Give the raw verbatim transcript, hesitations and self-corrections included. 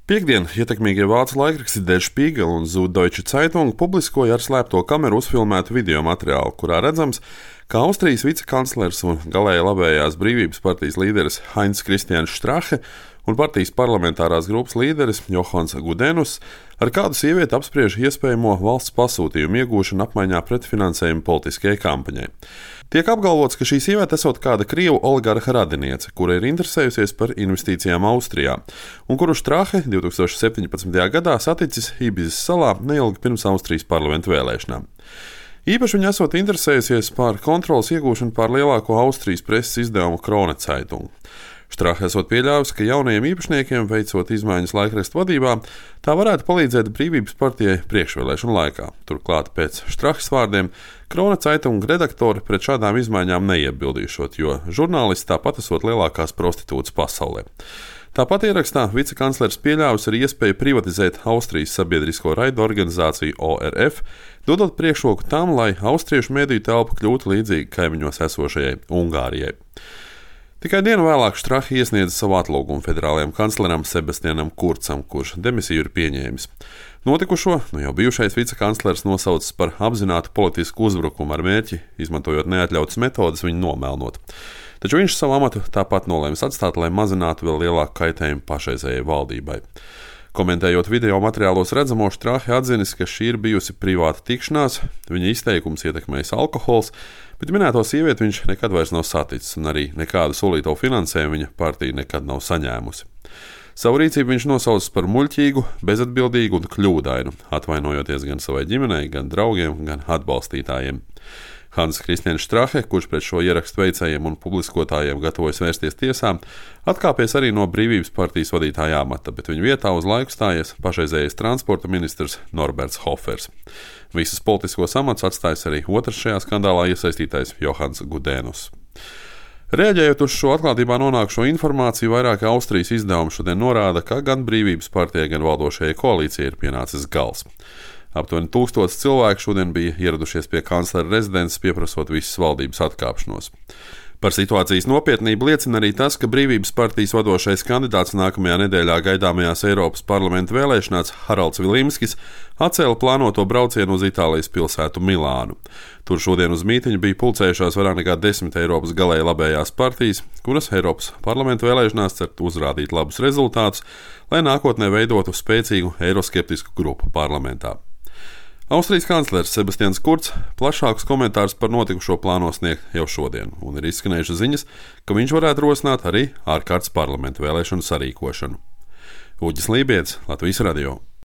Piektdien ietekmīgie vācu laikraksti Der Spiegel un Süddeutsche Zeitung publiskoja ar slēpto kameru uzfilmētu video materiālu, kurā redzams, ka Austrijas vicekanclers un galēji labējās Brīvības partijas līderis Heinz Kristians Strache un partijas parlamentārās grupas līderis Johans Gudenus ar kādu sievieti apspriež iespējamo valsts pasūtījumu iegūšanu apmaiņā pret finansējumu politiskajai kampaņai. Tiek apgalvots, ka šī sieviete esot kāda krievu oligarha radiniece, kura ir interesējusies par investīcijām Austrijā, un kuru Strache divtūkstoš septiņpadsmitajā gadā saticis Ibizas salā neilgi pirms Austrijas parlamenta vēlēšanām. Īpaši viņa esot interesējusies par kontroles iegūšanu pār lielāko Austrijas preses izdevumu Krone Zeitung. Strache esot pieļāvusi, ka jaunajiem īpašniekiem, veicot izmaiņas laikrakstu vadībā, tā varētu palīdzēt Brīvības partijai priekšvēlēšanu laikā. Turklāt pēc Straches vārdiem Krone Zeitung redaktori pret šādām izmaiņām neiebildīšot, jo žurnālisti tāpat esot lielākās prostitūtas pasaulē. Tāpat ierakstā vicekanclers pieļāvis arī iespēju privatizēt Austrijas sabiedrisko raidu organizāciju O R F, dodot priekšroku tam, lai austriešu mediju telpa kļūtu līdzīga kaimiņos esošajai Ungārijai. Tikai dienu vēlāk Strache iesniedza savu atlūgumu federālajam kancleram Sebastianam Kurcam, kurš demisiju ir pieņēmis. Notikušo nu jau bijušais vicekanclers nosaucis par apzinātu politisku uzbrukumu ar mērķi, izmantojot neatļautas metodes, viņu nomelnot. Taču viņš savu amatu tāpat nolēmis atstāt, lai mazinātu vēl lielāku kaitējumu pašreizējai valdībai. Komentējot video materiālos redzamo, Strache atzinis, ka šī ir bijusi privāta tikšanās, viņa izteikums ietekmējis alkohols, bet minēto sievieti viņš nekad vairs nav saticis, un arī nekādu solīto finansējumu viņa partija nekad nav saņēmusi. Savu rīcību viņš nosaucis par muļķīgu, bezatbildīgu un kļūdainu, atvainojoties gan savai ģimenei, gan draugiem, gan atbalstītājiem. Heinz Kristians Strache, kurš pret šo ierakstu veicējiem un publiskotājiem gatavojas vērsties tiesā, atkāpies arī no Brīvības partijas vadītāja amata, bet viņa vietā uz laiku stājies pašreizējais transporta ministrs Norberts Hofers. Visas politiskos amatus atstājis arī otrs šajā skandālā iesaistītais Johans Gudenus. Reaģējot uz šo atklātībā nonākušo informāciju, vairāki Austrijas izdevumi šodien norāda, ka gan Brīvības partijai, gan valdošajai koalīcijai ir pienācis gals. Aptuveni tūkstots cilvēku šodien bija ieradušies pie kanclera rezidences, pieprasot visas valdības atkāpšanos. Par situācijas nopietnību liecina arī tas, ka Brīvības partijas vadošais kandidāts nākamajā nedēļā gaidāmajās Eiropas parlamenta vēlēšanās Haralds Vilimskis atcēla plānoto braucienu uz Itālijas pilsētu Milānu. Tur šodien uz mītiņu bija pulcējušās vairāk nekā desmit Eiropas galēji labējās partijas, kuras Eiropas parlamenta vēlēšanās cer uzrādīt labus rezultātus, lai nākotnē veidotu spēcīgu eiroskeptisku grupu parlamentā. Austrijas kanclers Sebastians Kurcs plašākus komentārus par notikušo plāno sniegt jau šodien, un ir izskanējušas ziņas, ka viņš varētu rosināt arī ārkārtas parlamenta vēlēšanu sarīkošanu. Uģis Lībietis, Latvijas radio.